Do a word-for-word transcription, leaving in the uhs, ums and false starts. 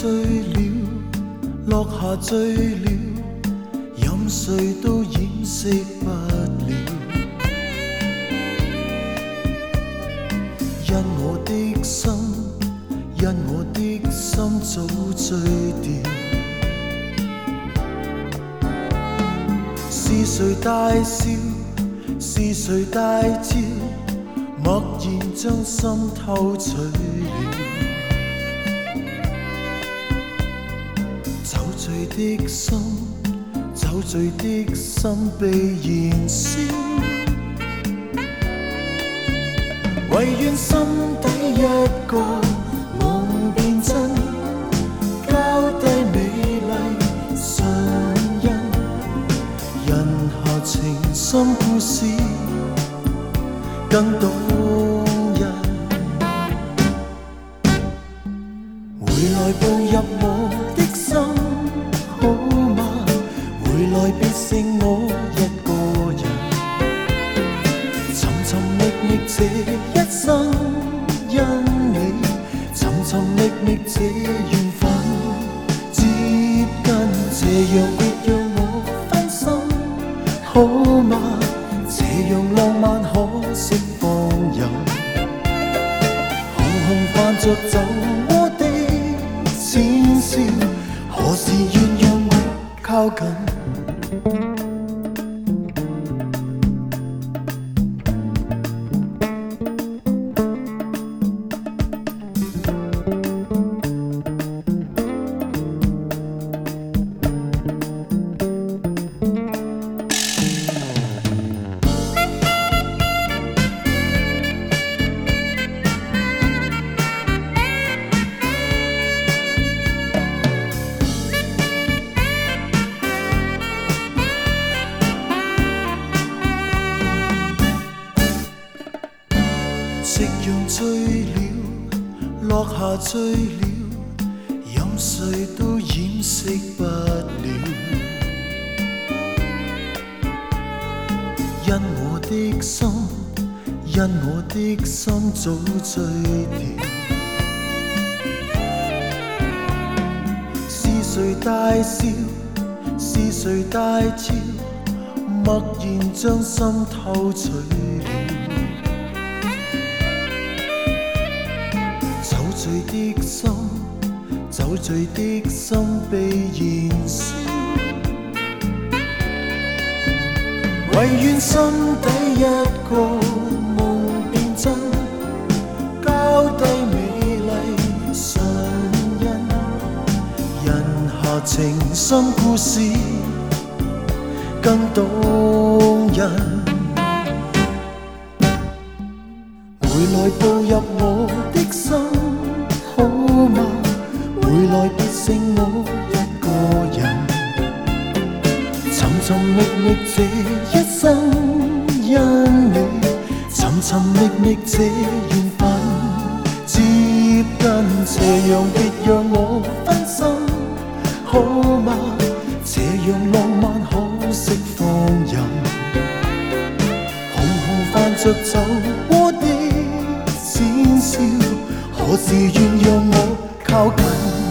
醉了，落下醉了，任谁都掩饰不了。因我的心，因我的心早醉掉。是谁大笑？是谁大叫？默然将心偷取了。酒醉的心，酒醉的心被燃烧。唯愿心底一个梦變真，交低美麗唇印，人下情深故事更動人。回來步入我的心，好嗎？回來別剩我一個人，尋尋覓覓這一生，因你尋尋覓覓這緣分接近，這樣別讓我分心，好嗎？這樣浪漫可釋放任，紅紅泛着酒窩的淺笑，何時願讓我靠近？夕陽醉了，落下醉了，任誰都掩飾不了。因我的心，因我的心早醉掉。是誰大笑？是誰大叫？默然將心偷取了。酒醉的心，酒醉的心被燃燒。唯願心底一個夢變真，交低美麗唇印，人下情深故事更動人。回來步入我的心，好嗎？回來別剩我一個人，尋尋覓覓這一生，因你尋尋覓覓這緣分接近，這樣別讓我分心，好嗎？這樣浪漫可釋放任，紅紅泛着酒窩的淺笑，何時願讓我靠近？